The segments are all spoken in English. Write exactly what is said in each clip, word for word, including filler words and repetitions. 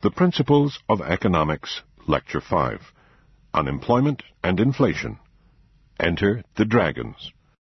The Principles of Economics, Lecture five, Unemployment and Inflation. Enter the Dragons.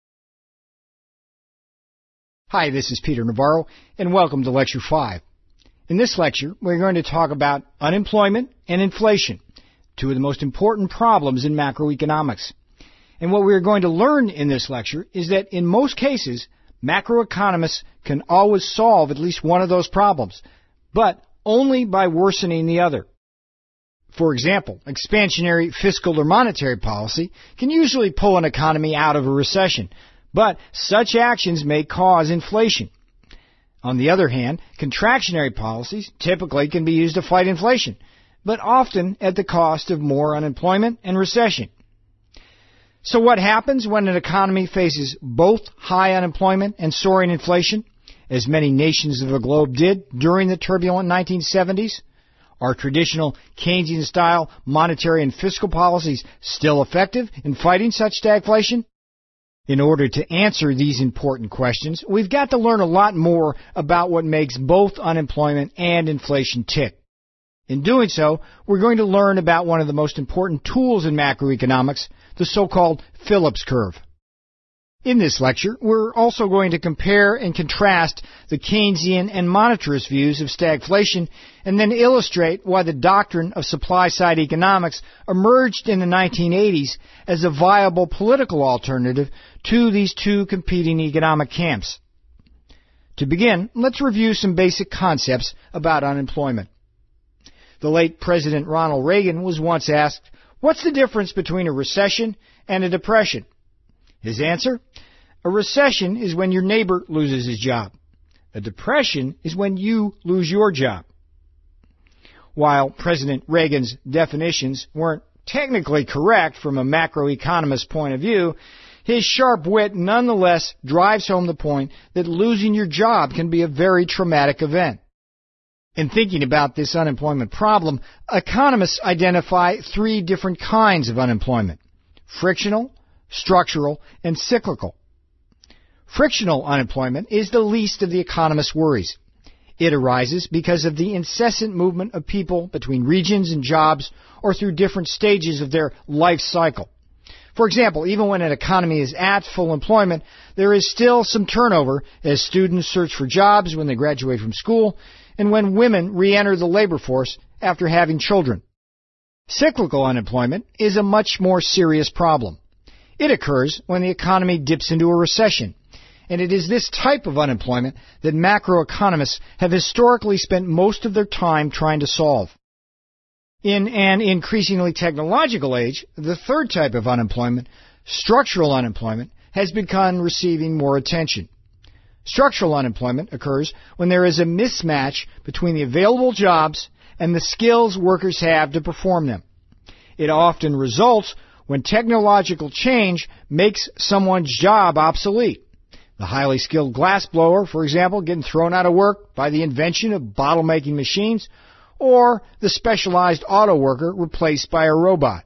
Hi, this is Peter Navarro, and welcome to Lecture five. In this lecture, we're going to talk about unemployment and inflation, two of the most important problems in macroeconomics. And what we're going to learn in this lecture is that in most cases, macroeconomists can always solve at least one of those problems, but only by worsening the other. For example, expansionary fiscal or monetary policy can usually pull an economy out of a recession, but such actions may cause inflation. On the other hand, contractionary policies typically can be used to fight inflation, but often at the cost of more unemployment and recession. So what happens when an economy faces both high unemployment and soaring inflation, as many nations of the globe did during the turbulent nineteen seventies? Are traditional Keynesian-style monetary and fiscal policies still effective in fighting such stagflation? In order to answer these important questions, we've got to learn a lot more about what makes both unemployment and inflation tick. In doing so, we're going to learn about one of the most important tools in macroeconomics, the so-called Phillips curve. In this lecture, we're also going to compare and contrast the Keynesian and monetarist views of stagflation and then illustrate why the doctrine of supply-side economics emerged in the nineteen eighties as a viable political alternative to these two competing economic camps. To begin, let's review some basic concepts about unemployment. The late President Ronald Reagan was once asked, "What's the difference between a recession and a depression?" His answer? A recession is when your neighbor loses his job. A depression is when you lose your job. While President Reagan's definitions weren't technically correct from a macroeconomist's point of view, his sharp wit nonetheless drives home the point that losing your job can be a very traumatic event. In thinking about this unemployment problem, economists identify three different kinds of unemployment: frictional, structural, and cyclical. Frictional unemployment is the least of the economists' worries. It arises because of the incessant movement of people between regions and jobs or through different stages of their life cycle. For example, even when an economy is at full employment, there is still some turnover as students search for jobs when they graduate from school and when women re-enter the labor force after having children. Cyclical unemployment is a much more serious problem. It occurs when the economy dips into a recession, and it is this type of unemployment that macroeconomists have historically spent most of their time trying to solve. In an increasingly technological age, the third type of unemployment, structural unemployment, has begun receiving more attention. Structural unemployment occurs when there is a mismatch between the available jobs and the skills workers have to perform them. It often results when technological change makes someone's job obsolete. The highly skilled glassblower, for example, getting thrown out of work by the invention of bottle-making machines, or the specialized auto worker replaced by a robot.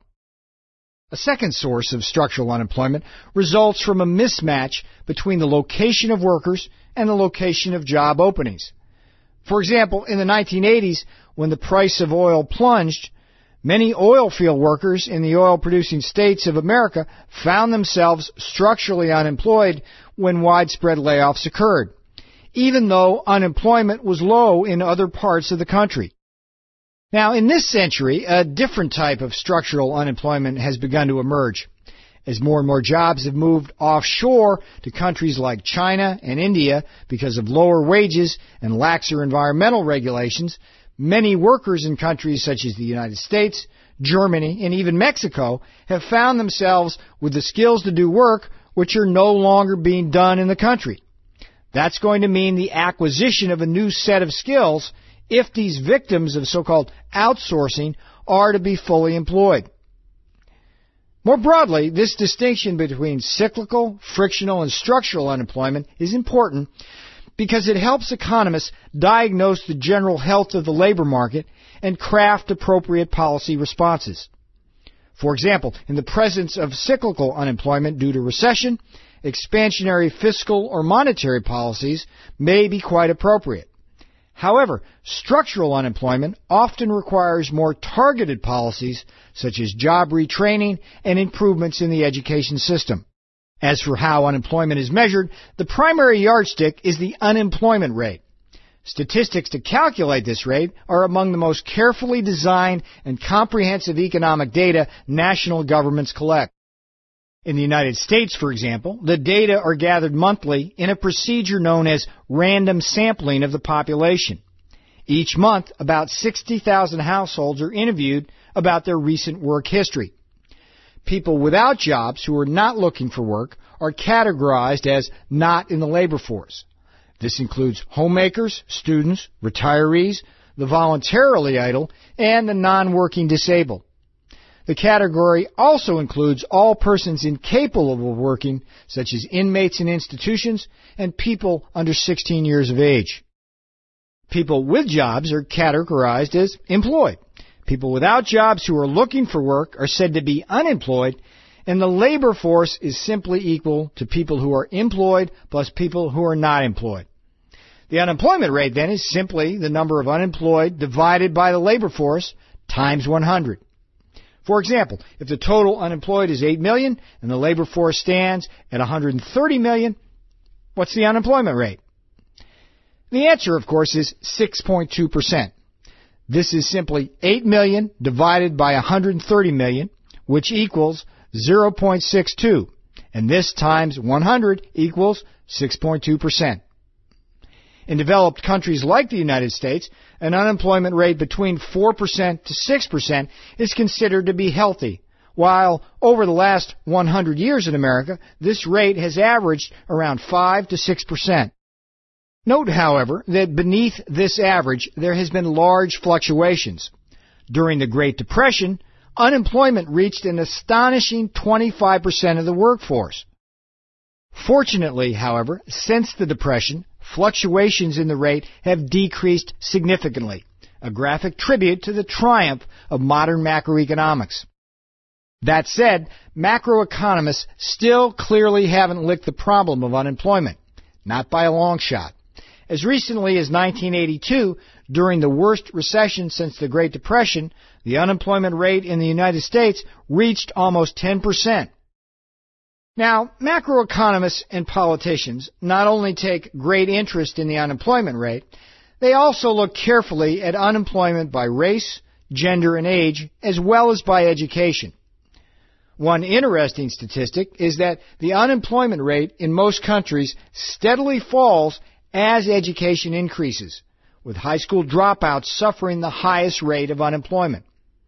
A second source of structural unemployment results from a mismatch between the location of workers and the location of job openings. For example, in the nineteen eighties, when the price of oil plunged, many oil field workers in the oil-producing states of America found themselves structurally unemployed when widespread layoffs occurred, even though unemployment was low in other parts of the country. Now, in this century, a different type of structural unemployment has begun to emerge. As more and more jobs have moved offshore to countries like China and India because of lower wages and laxer environmental regulations, many workers in countries such as the United States, Germany, and even Mexico have found themselves with the skills to do work which are no longer being done in the country. That's going to mean the acquisition of a new set of skills if these victims of so-called outsourcing are to be fully employed. More broadly, this distinction between cyclical, frictional, and structural unemployment is important because it helps economists diagnose the general health of the labor market and craft appropriate policy responses. For example, in the presence of cyclical unemployment due to recession, expansionary fiscal or monetary policies may be quite appropriate. However, structural unemployment often requires more targeted policies such as job retraining and improvements in the education system. As for how unemployment is measured, the primary yardstick is the unemployment rate. Statistics to calculate this rate are among the most carefully designed and comprehensive economic data national governments collect. In the United States, for example, the data are gathered monthly in a procedure known as random sampling of the population. Each month, about sixty thousand households are interviewed about their recent work history. People without jobs who are not looking for work are categorized as not in the labor force. This includes homemakers, students, retirees, the voluntarily idle, and the non-working disabled. The category also includes all persons incapable of working, such as inmates in institutions and people under sixteen years of age. People with jobs are categorized as employed. People without jobs who are looking for work are said to be unemployed, and the labor force is simply equal to people who are employed plus people who are not employed. The unemployment rate, then, is simply the number of unemployed divided by the labor force times one hundred. For example, if the total unemployed is eight million and the labor force stands at one hundred thirty million, what's the unemployment rate? The answer, of course, is six point two percent. This is simply eight million divided by one hundred thirty million, which equals zero point six two, and this times one hundred equals six point two percent. In developed countries like the United States, an unemployment rate between four percent to six percent is considered to be healthy, while over the last one hundred years in America, this rate has averaged around five to six percent. Note, however, that beneath this average there has been large fluctuations. During the Great Depression, unemployment reached an astonishing twenty-five percent of the workforce. Fortunately, however, since the Depression, fluctuations in the rate have decreased significantly, a graphic tribute to the triumph of modern macroeconomics. That said, macroeconomists still clearly haven't licked the problem of unemployment, not by a long shot. As recently as nineteen eighty-two, during the worst recession since the Great Depression, the unemployment rate in the United States reached almost ten percent. Now, macroeconomists and politicians not only take great interest in the unemployment rate, they also look carefully at unemployment by race, gender, and age, as well as by education. One interesting statistic is that the unemployment rate in most countries steadily falls as education increases, with high school dropouts suffering the highest rate of unemployment.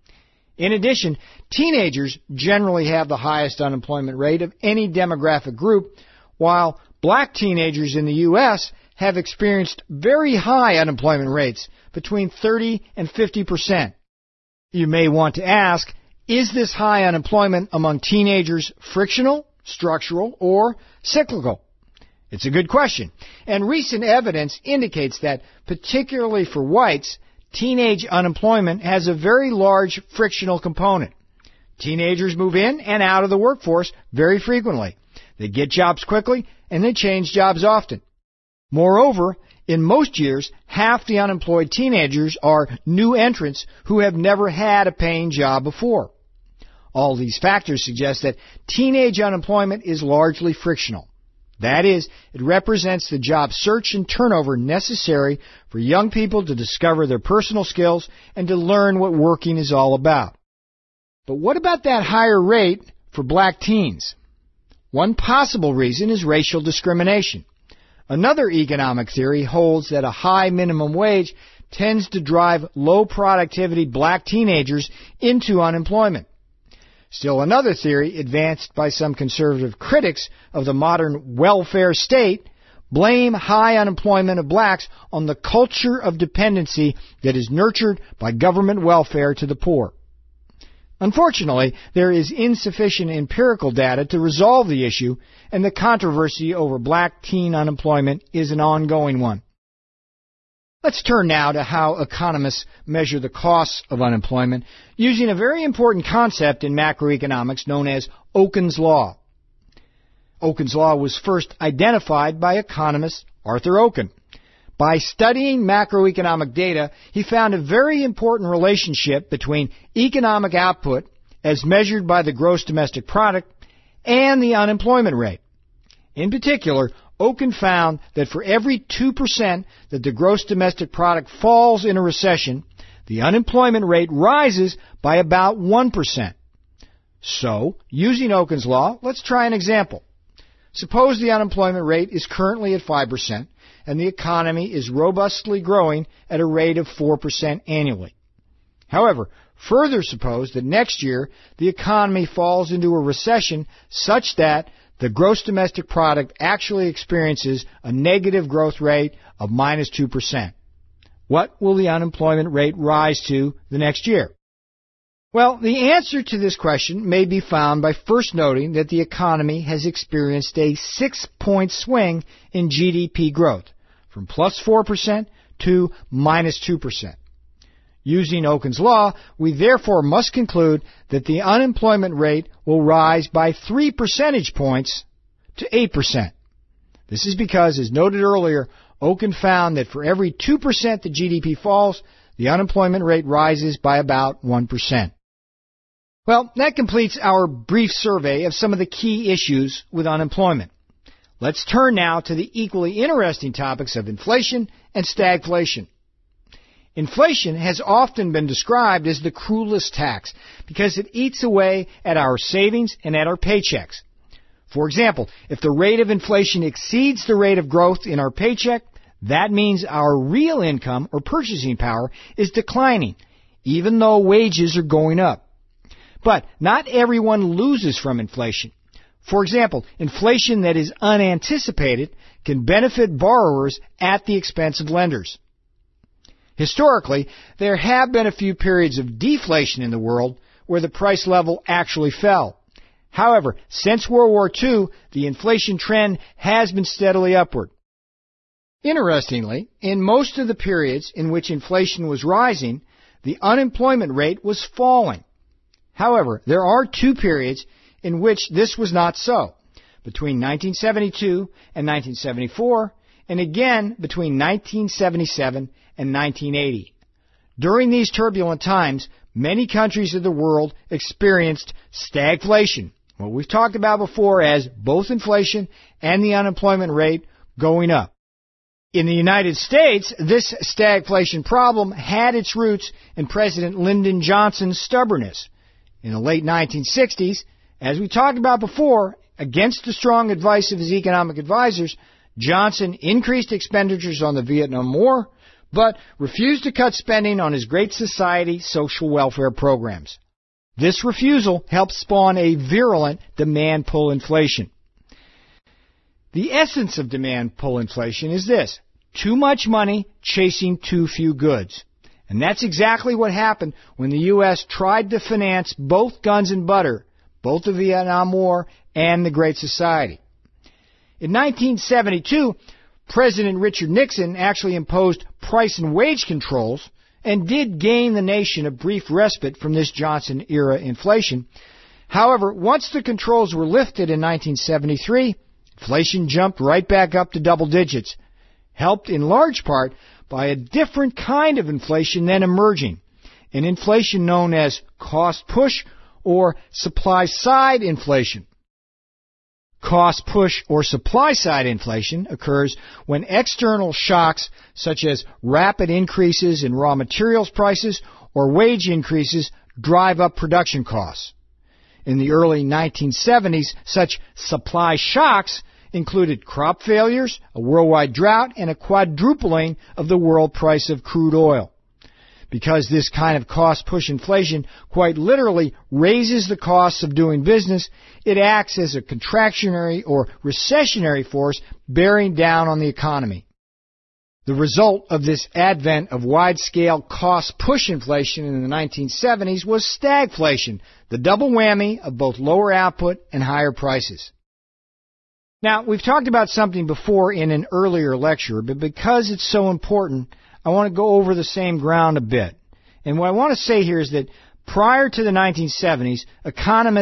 In addition, teenagers generally have the highest unemployment rate of any demographic group, while black teenagers in the U S have experienced very high unemployment rates, between thirty and fifty percent. You may want to ask, is this high unemployment among teenagers frictional, structural, or cyclical? It's a good question, and recent evidence indicates that, particularly for whites, teenage unemployment has a very large frictional component. Teenagers move in and out of the workforce very frequently. They get jobs quickly, and they change jobs often. Moreover, in most years, half the unemployed teenagers are new entrants who have never had a paying job before. All these factors suggest that teenage unemployment is largely frictional. That is, it represents the job search and turnover necessary for young people to discover their personal skills and to learn what working is all about. But what about that higher rate for black teens? One possible reason is racial discrimination. Another economic theory holds that a high minimum wage tends to drive low productivity black teenagers into unemployment. Still another theory, advanced by some conservative critics of the modern welfare state, blame high unemployment of blacks on the culture of dependency that is nurtured by government welfare to the poor. Unfortunately, there is insufficient empirical data to resolve the issue, and the controversy over black teen unemployment is an ongoing one. Let's turn now to how economists measure the costs of unemployment using a very important concept in macroeconomics known as Okun's Law. Okun's Law was first identified by economist Arthur Okun. By studying macroeconomic data, he found a very important relationship between economic output, as measured by the gross domestic product, and the unemployment rate. In particular, Okun found that for every two percent that the gross domestic product falls in a recession, the unemployment rate rises by about one percent. So, using Okun's law, let's try an example. Suppose the unemployment rate is currently at five percent, and the economy is robustly growing at a rate of four percent annually. However, further suppose that next year the economy falls into a recession such that the gross domestic product actually experiences a negative growth rate of minus two percent. What will the unemployment rate rise to the next year? Well, the answer to this question may be found by first noting that the economy has experienced a six-point swing in G D P growth, from plus four percent to minus two percent. Using Okun's law, we therefore must conclude that the unemployment rate will rise by three percentage points to eight percent. This is because, as noted earlier, Okun found that for every two percent the G D P falls, the unemployment rate rises by about one percent. Well, that completes our brief survey of some of the key issues with unemployment. Let's turn now to the equally interesting topics of inflation and stagflation. Inflation has often been described as the cruelest tax because it eats away at our savings and at our paychecks. For example, if the rate of inflation exceeds the rate of growth in our paycheck, that means our real income or purchasing power is declining, even though wages are going up. But not everyone loses from inflation. For example, inflation that is unanticipated can benefit borrowers at the expense of lenders. Historically, there have been a few periods of deflation in the world where the price level actually fell. However, since World War Two, the inflation trend has been steadily upward. Interestingly, in most of the periods in which inflation was rising, the unemployment rate was falling. However, there are two periods in which this was not so, between nineteen seventy-two and nineteen seventy-four, and again between nineteen seventy-seven and nineteen eighty. During these turbulent times, many countries of the world experienced stagflation, what we've talked about before as both inflation and the unemployment rate going up. In the United States, this stagflation problem had its roots in President Lyndon Johnson's stubbornness. In the late nineteen sixties, as we talked about before, against the strong advice of his economic advisors, Johnson increased expenditures on the Vietnam War, but refused to cut spending on his Great Society social welfare programs. This refusal helped spawn a virulent demand-pull inflation. The essence of demand-pull inflation is this: too much money chasing too few goods. And that's exactly what happened when the U S tried to finance both guns and butter, both the Vietnam War and the Great Society. In nineteen seventy-two, President Richard Nixon actually imposed price and wage controls and did gain the nation a brief respite from this Johnson-era inflation. However, once the controls were lifted in nineteen seventy-three, inflation jumped right back up to double digits, helped in large part by a different kind of inflation then emerging, an inflation known as cost push or supply side inflation. Cost push or supply side inflation occurs when external shocks such as rapid increases in raw materials prices or wage increases drive up production costs. In the early nineteen seventies, such supply shocks included crop failures, a worldwide drought, and a quadrupling of the world price of crude oil. Because this kind of cost-push inflation quite literally raises the costs of doing business, it acts as a contractionary or recessionary force bearing down on the economy. The result of this advent of wide-scale cost-push inflation in the nineteen seventies was stagflation, the double whammy of both lower output and higher prices. Now, we've talked about something before in an earlier lecture, but because it's so important, I want to go over the same ground a bit. And what I want to say here is that prior to the nineteen seventies, economists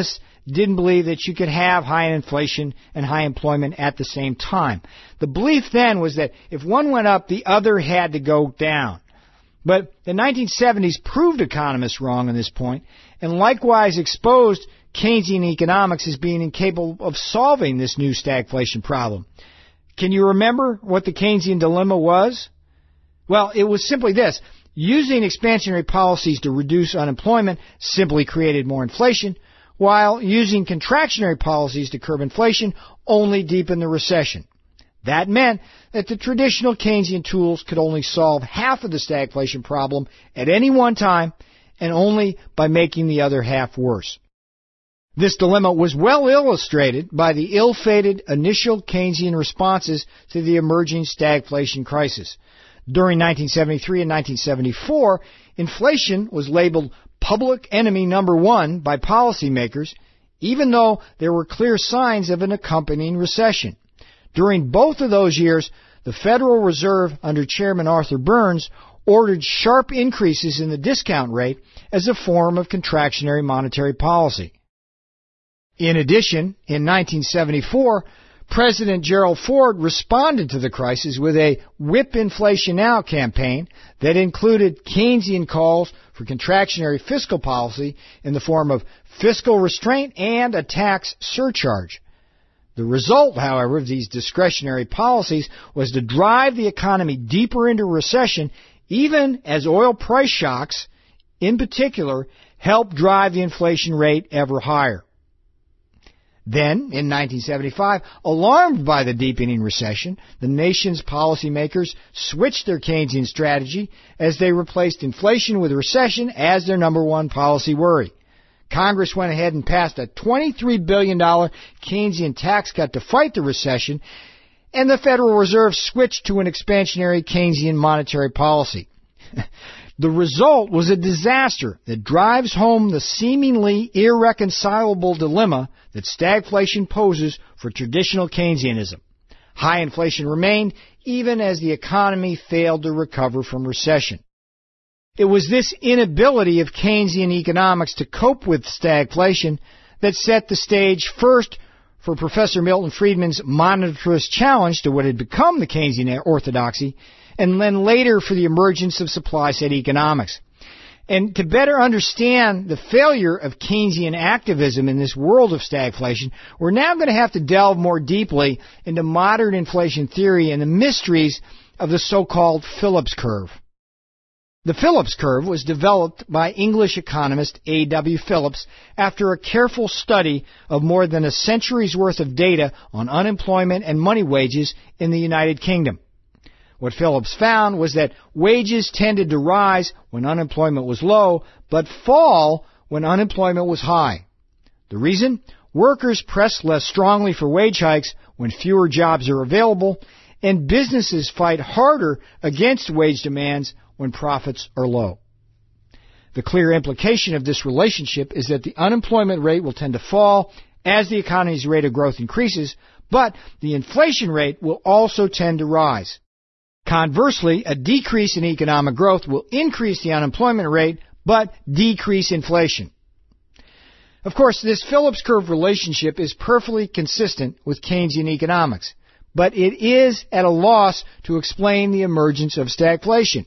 didn't believe that you could have high inflation and high employment at the same time. The belief then was that if one went up, the other had to go down. But the nineteen seventies proved economists wrong on this point, and likewise exposed Keynesian economics as being incapable of solving this new stagflation problem. Can you remember what the Keynesian dilemma was? Well, it was simply this. Using expansionary policies to reduce unemployment simply created more inflation, while using contractionary policies to curb inflation only deepened the recession. That meant that the traditional Keynesian tools could only solve half of the stagflation problem at any one time, and only by making the other half worse. This dilemma was well illustrated by the ill-fated initial Keynesian responses to the emerging stagflation crisis. During nineteen seventy-three and nineteen seventy-four, inflation was labeled public enemy number one by policymakers, even though there were clear signs of an accompanying recession. During both of those years, the Federal Reserve under Chairman Arthur Burns ordered sharp increases in the discount rate as a form of contractionary monetary policy. In addition, in nineteen seventy-four, President Gerald Ford responded to the crisis with a whip inflation out campaign that included Keynesian calls for contractionary fiscal policy in the form of fiscal restraint and a tax surcharge. The result, however, of these discretionary policies was to drive the economy deeper into recession, even as oil price shocks, in particular, helped drive the inflation rate ever higher. Then, in nineteen seventy-five, alarmed by the deepening recession, the nation's policymakers switched their Keynesian strategy as they replaced inflation with recession as their number one policy worry. Congress went ahead and passed a twenty-three billion dollars Keynesian tax cut to fight the recession, and the Federal Reserve switched to an expansionary Keynesian monetary policy. The result was a disaster that drives home the seemingly irreconcilable dilemma that stagflation poses for traditional Keynesianism. High inflation remained even as the economy failed to recover from recession. It was this inability of Keynesian economics to cope with stagflation that set the stage first for Professor Milton Friedman's monetarist challenge to what had become the Keynesian orthodoxy, and then later for the emergence of supply-side economics. And to better understand the failure of Keynesian activism in this world of stagflation, we're now going to have to delve more deeply into modern inflation theory and the mysteries of the so-called Phillips curve. The Phillips curve was developed by English economist A W Phillips after a careful study of more than a century's worth of data on unemployment and money wages in the United Kingdom. What Phillips found was that wages tended to rise when unemployment was low, but fall when unemployment was high. The reason? Workers press less strongly for wage hikes when fewer jobs are available, and businesses fight harder against wage demands when profits are low. The clear implication of this relationship is that the unemployment rate will tend to fall as the economy's rate of growth increases, but the inflation rate will also tend to rise. Conversely, a decrease in economic growth will increase the unemployment rate, but decrease inflation. Of course, this Phillips curve relationship is perfectly consistent with Keynesian economics, but it is at a loss to explain the emergence of stagflation.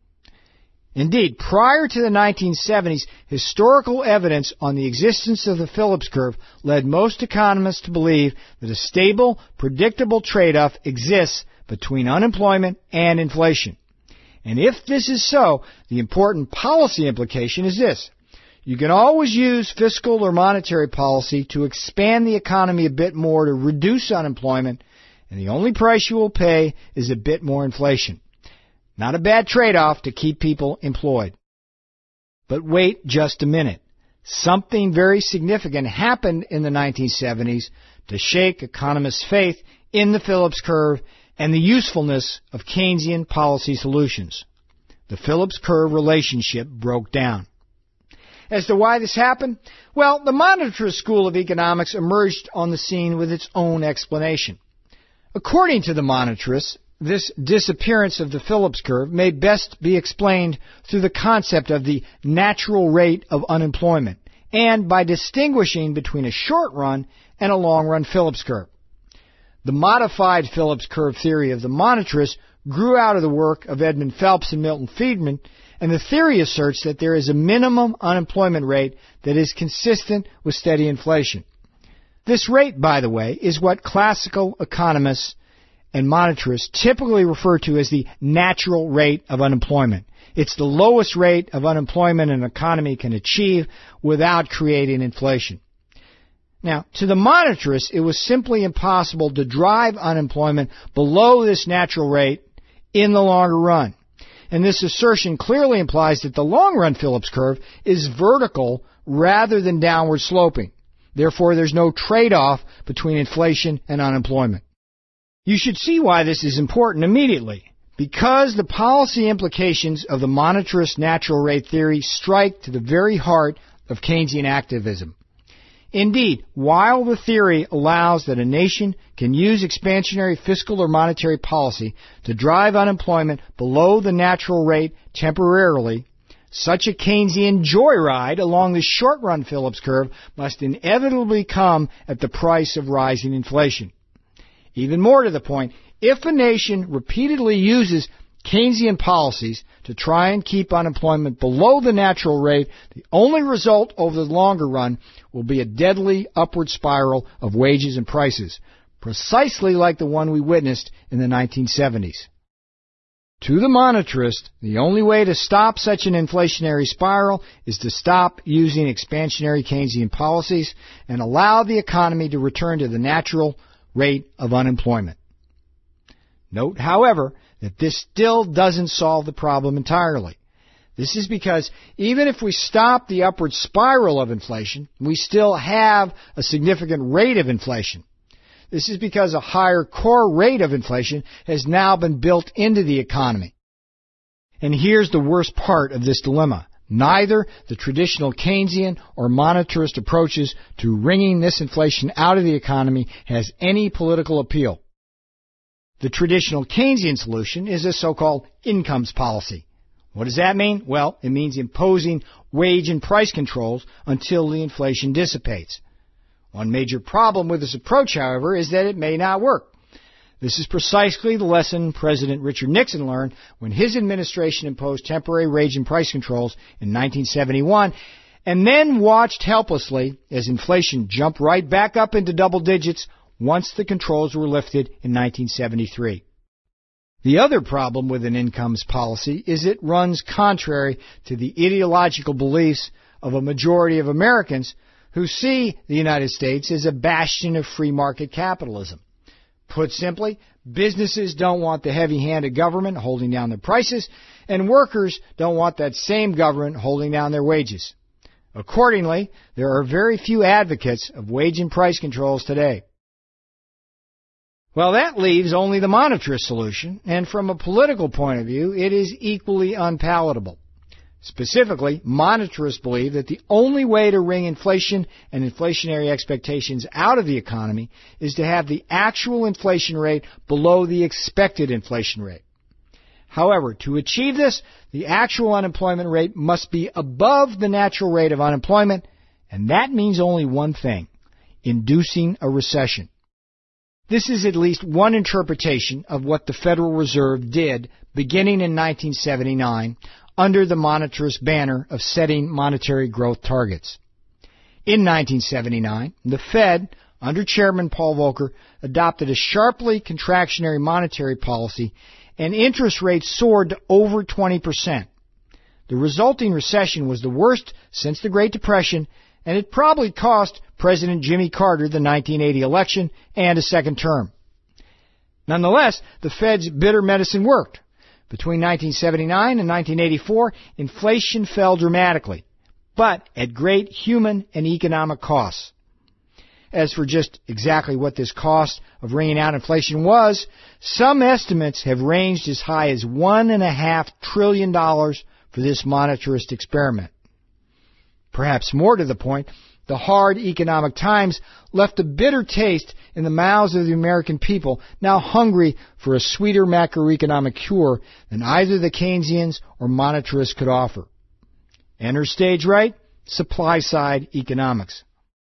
Indeed, prior to the nineteen seventies, historical evidence on the existence of the Phillips curve led most economists to believe that a stable, predictable trade-off exists between unemployment and inflation. And if this is so, the important policy implication is this. You can always use fiscal or monetary policy to expand the economy a bit more to reduce unemployment, and the only price you will pay is a bit more inflation. Not a bad trade-off to keep people employed. But wait just a minute. Something very significant happened in the nineteen seventies to shake economists' faith in the Phillips curve and the usefulness of Keynesian policy solutions. The Phillips curve relationship broke down. As to why this happened, well, the monetarist school of economics emerged on the scene with its own explanation. According to the monetarists, this disappearance of the Phillips curve may best be explained through the concept of the natural rate of unemployment, and by distinguishing between a short-run and a long-run Phillips curve. The modified Phillips curve theory of the monetarists grew out of the work of Edmund Phelps and Milton Friedman, and the theory asserts that there is a minimum unemployment rate that is consistent with steady inflation. This rate, by the way, is what classical economists and monetarists typically refer to as the natural rate of unemployment. It's the lowest rate of unemployment an economy can achieve without creating inflation. Now, to the monetarists, it was simply impossible to drive unemployment below this natural rate in the longer run. And this assertion clearly implies that the long-run Phillips curve is vertical rather than downward sloping. Therefore, there's no trade-off between inflation and unemployment. You should see why this is important immediately. Because the policy implications of the monetarist natural rate theory strike to the very heart of Keynesian activism. Indeed, while the theory allows that a nation can use expansionary fiscal or monetary policy to drive unemployment below the natural rate temporarily, such a Keynesian joyride along the short-run Phillips curve must inevitably come at the price of rising inflation. Even more to the point, if a nation repeatedly uses Keynesian policies to try and keep unemployment below the natural rate, the only result over the longer run will be a deadly upward spiral of wages and prices, precisely like the one we witnessed in the nineteen seventies. To the monetarist, the only way to stop such an inflationary spiral is to stop using expansionary Keynesian policies and allow the economy to return to the natural rate of unemployment. Note, however, that this still doesn't solve the problem entirely. This is because even if we stop the upward spiral of inflation, we still have a significant rate of inflation. This is because a higher core rate of inflation has now been built into the economy. And here's the worst part of this dilemma. Neither the traditional Keynesian or monetarist approaches to wringing this inflation out of the economy has any political appeal. The traditional Keynesian solution is a so-called incomes policy. What does that mean? Well, it means imposing wage and price controls until the inflation dissipates. One major problem with this approach, however, is that it may not work. This is precisely the lesson President Richard Nixon learned when his administration imposed temporary wage and price controls in nineteen seventy-one and then watched helplessly as inflation jumped right back up into double digits once the controls were lifted in nineteen seventy-three. The other problem with an incomes policy is it runs contrary to the ideological beliefs of a majority of Americans who see the United States as a bastion of free market capitalism. Put simply, businesses don't want the heavy-handed government holding down their prices, and workers don't want that same government holding down their wages. Accordingly, there are very few advocates of wage and price controls today. Well, that leaves only the monetarist solution, and from a political point of view, it is equally unpalatable. Specifically, monetarists believe that the only way to wring inflation and inflationary expectations out of the economy is to have the actual inflation rate below the expected inflation rate. However, to achieve this, the actual unemployment rate must be above the natural rate of unemployment, and that means only one thing: inducing a recession. This is at least one interpretation of what the Federal Reserve did beginning in nineteen seventy-nine under the monetarist banner of setting monetary growth targets. In nineteen seventy-nine, the Fed, under Chairman Paul Volcker, adopted a sharply contractionary monetary policy, and interest rates soared to over twenty percent. The resulting recession was the worst since the Great Depression, and it probably cost President Jimmy Carter the nineteen eighty election and a second term. Nonetheless, the Fed's bitter medicine worked. Between nineteen seventy-nine and nineteen eighty-four, inflation fell dramatically, but at great human and economic costs. As for just exactly what this cost of wringing out inflation was, some estimates have ranged as high as one and a half trillion dollars for this monetarist experiment. Perhaps more to the point, the hard economic times left a bitter taste in the mouths of the American people, now hungry for a sweeter macroeconomic cure than either the Keynesians or monetarists could offer. Enter stage right, supply-side economics.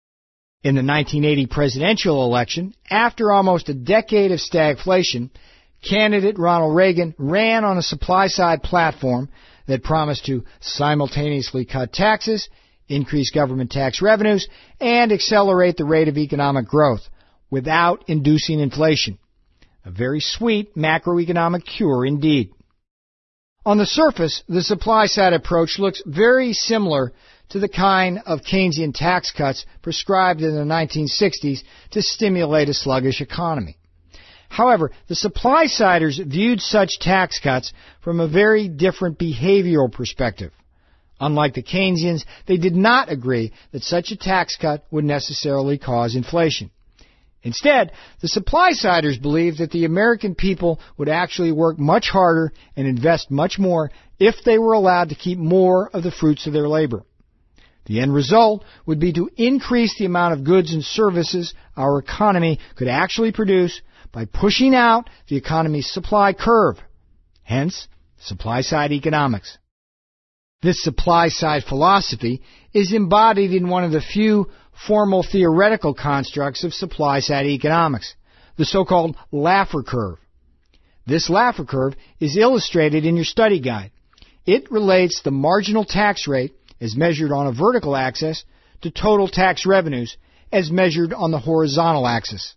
In the nineteen eighty presidential election, after almost a decade of stagflation, candidate Ronald Reagan ran on a supply-side platform that promised to simultaneously cut taxes, increase government tax revenues, and accelerate the rate of economic growth without inducing inflation. A very sweet macroeconomic cure indeed. On the surface, the supply-side approach looks very similar to the kind of Keynesian tax cuts prescribed in the nineteen sixties to stimulate a sluggish economy. However, the supply-siders viewed such tax cuts from a very different behavioral perspective. Unlike the Keynesians, they did not agree that such a tax cut would necessarily cause inflation. Instead, the supply-siders believed that the American people would actually work much harder and invest much more if they were allowed to keep more of the fruits of their labor. The end result would be to increase the amount of goods and services our economy could actually produce by pushing out the economy's supply curve, hence supply-side economics. This supply-side philosophy is embodied in one of the few formal theoretical constructs of supply-side economics, the so-called Laffer curve. This Laffer curve is illustrated in your study guide. It relates the marginal tax rate as measured on a vertical axis to total tax revenues as measured on the horizontal axis.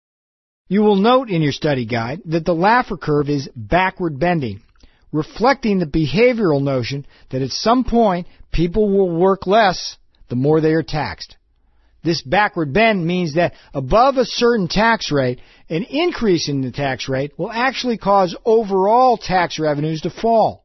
You will note in your study guide that the Laffer curve is backward bending, reflecting the behavioral notion that at some point people will work less the more they are taxed. This backward bend means that above a certain tax rate, an increase in the tax rate will actually cause overall tax revenues to fall.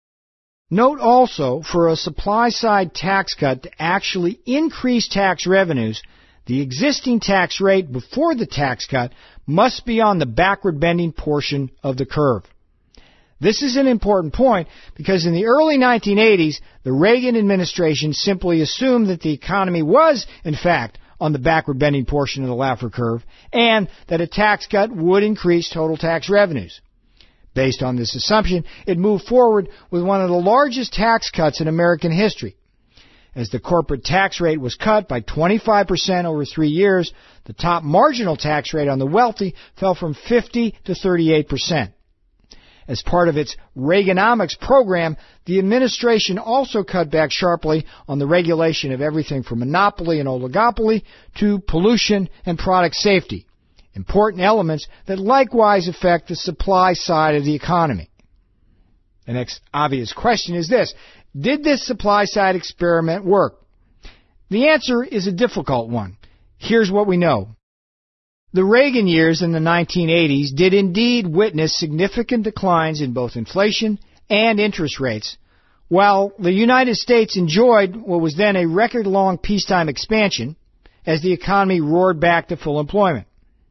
Note also, for a supply-side tax cut to actually increase tax revenues, the existing tax rate before the tax cut must be on the backward bending portion of the curve. This is an important point because in the early nineteen eighties, the Reagan administration simply assumed that the economy was, in fact, on the backward bending portion of the Laffer curve and that a tax cut would increase total tax revenues. Based on this assumption, it moved forward with one of the largest tax cuts in American history. As the corporate tax rate was cut by twenty-five percent over three years, the top marginal tax rate on the wealthy fell from fifty to thirty-eight percent. As part of its Reaganomics program, the administration also cut back sharply on the regulation of everything from monopoly and oligopoly to pollution and product safety, important elements that likewise affect the supply side of the economy. The next obvious question is this: did this supply-side experiment work? The answer is a difficult one. Here's what we know. The Reagan years in the nineteen eighties did indeed witness significant declines in both inflation and interest rates, while the United States enjoyed what was then a record-long peacetime expansion as the economy roared back to full employment.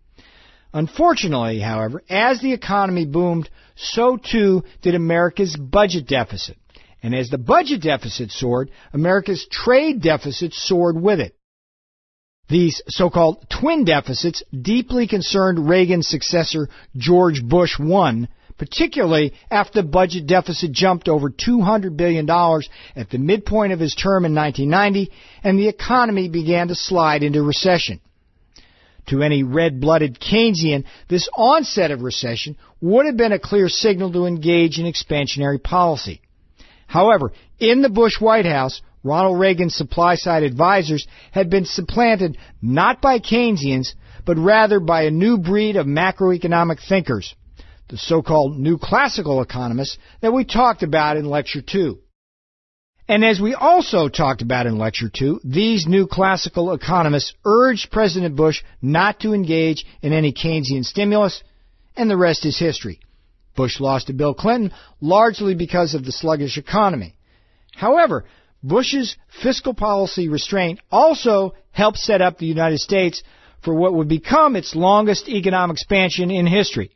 Unfortunately, however, as the economy boomed, so too did America's budget deficit. And as the budget deficit soared, America's trade deficit soared with it. These so-called twin deficits deeply concerned Reagan's successor, George Bush the First, particularly after the budget deficit jumped over two hundred billion dollars at the midpoint of his term in nineteen ninety, and the economy began to slide into recession. To any red-blooded Keynesian, this onset of recession would have been a clear signal to engage in expansionary policy. However, in the Bush White House, Ronald Reagan's supply-side advisors had been supplanted not by Keynesians, but rather by a new breed of macroeconomic thinkers, the so-called new classical economists that we talked about in Lecture two. And as we also talked about in Lecture two, these new classical economists urged President Bush not to engage in any Keynesian stimulus, and the rest is history. Bush lost to Bill Clinton largely because of the sluggish economy. However, Bush's fiscal policy restraint also helped set up the United States for what would become its longest economic expansion in history.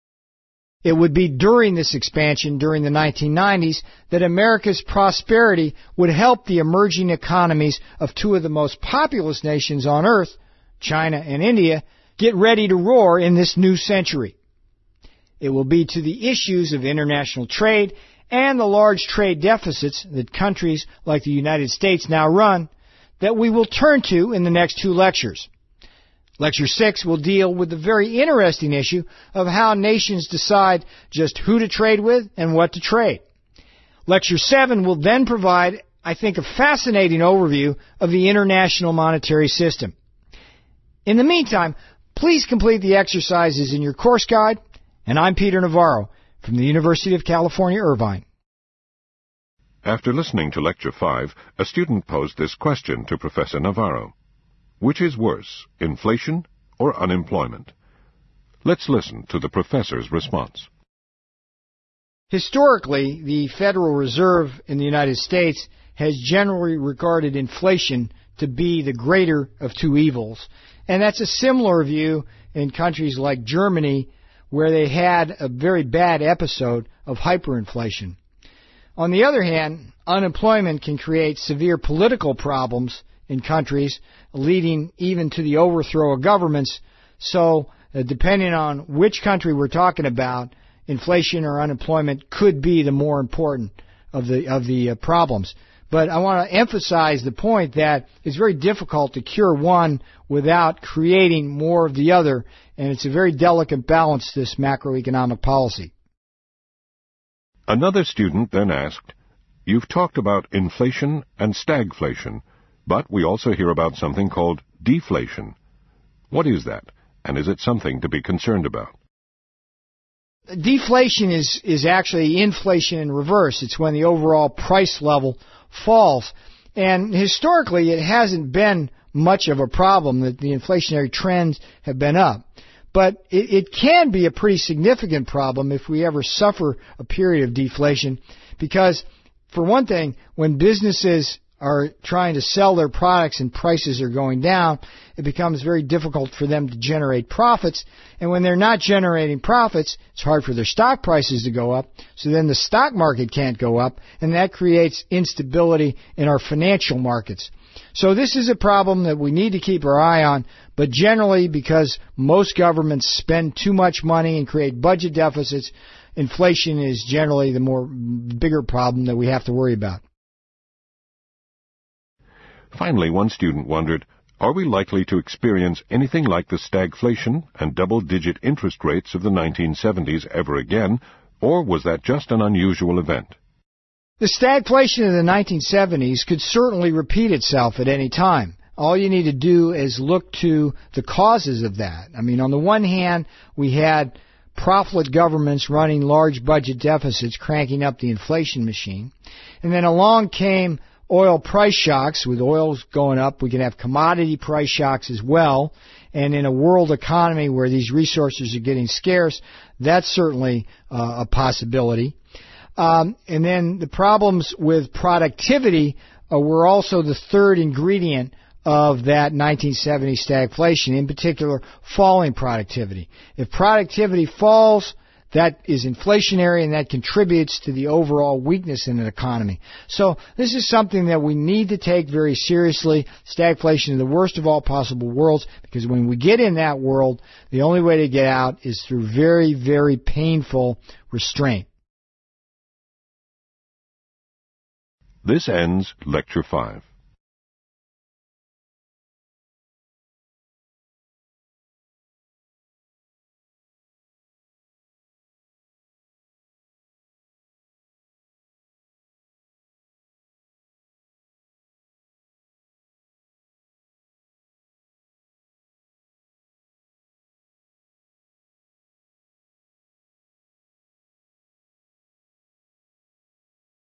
It would be during this expansion during the nineteen nineties that America's prosperity would help the emerging economies of two of the most populous nations on earth, China and India, get ready to roar in this new century. It will be to the issues of international trade and the large trade deficits that countries like the United States now run that we will turn to in the next two lectures. Lecture six will deal with the very interesting issue of how nations decide just who to trade with and what to trade. Lecture seven will then provide, I think, a fascinating overview of the international monetary system. In the meantime, please complete the exercises in your course guide, and I'm Peter Navarro from the University of California, Irvine. After listening to Lecture five, a student posed this question to Professor Navarro. Which is worse, inflation or unemployment? Let's listen to the professor's response. Historically, the Federal Reserve in the United States has generally regarded inflation to be the greater of two evils. And that's a similar view in countries like Germany, where they had a very bad episode of hyperinflation. On the other hand, unemployment can create severe political problems in countries, leading even to the overthrow of governments. So, uh, depending on which country we're talking about, inflation or unemployment could be the more important of the of the uh, problems. But I want to emphasize the point that it's very difficult to cure one without creating more of the other, and it's a very delicate balance, this macroeconomic policy. Another student then asked, "You've talked about inflation and stagflation, but we also hear about something called deflation. What is that, and is it something to be concerned about?" Deflation is, is actually inflation in reverse. It's when the overall price level falls. And historically, it hasn't been much of a problem that the inflationary trends have been up. But it, it can be a pretty significant problem if we ever suffer a period of deflation, because, for one thing, when businesses are trying to sell their products and prices are going down, it becomes very difficult for them to generate profits. And when they're not generating profits, it's hard for their stock prices to go up. So then the stock market can't go up, and that creates instability in our financial markets. So this is a problem that we need to keep our eye on, but generally, because most governments spend too much money and create budget deficits, inflation is generally the more bigger problem that we have to worry about. Finally, one student wondered, are we likely to experience anything like the stagflation and double-digit interest rates of the nineteen seventies ever again, or was that just an unusual event? The stagflation of the nineteen seventies could certainly repeat itself at any time. All you need to do is look to the causes of that. I mean, on the one hand, we had profligate governments running large budget deficits, cranking up the inflation machine. And then along came oil price shocks. With oil going up, we can have commodity price shocks as well. And in a world economy where these resources are getting scarce, that's certainly uh, a possibility. Um, and then the problems with productivity uh, were also the third ingredient of that nineteen seventy stagflation, in particular falling productivity. If productivity falls, that is inflationary, and that contributes to the overall weakness in an economy. So this is something that we need to take very seriously. Stagflation is the worst of all possible worlds, because when we get in that world, the only way to get out is through very, very painful restraint. This ends Lecture five.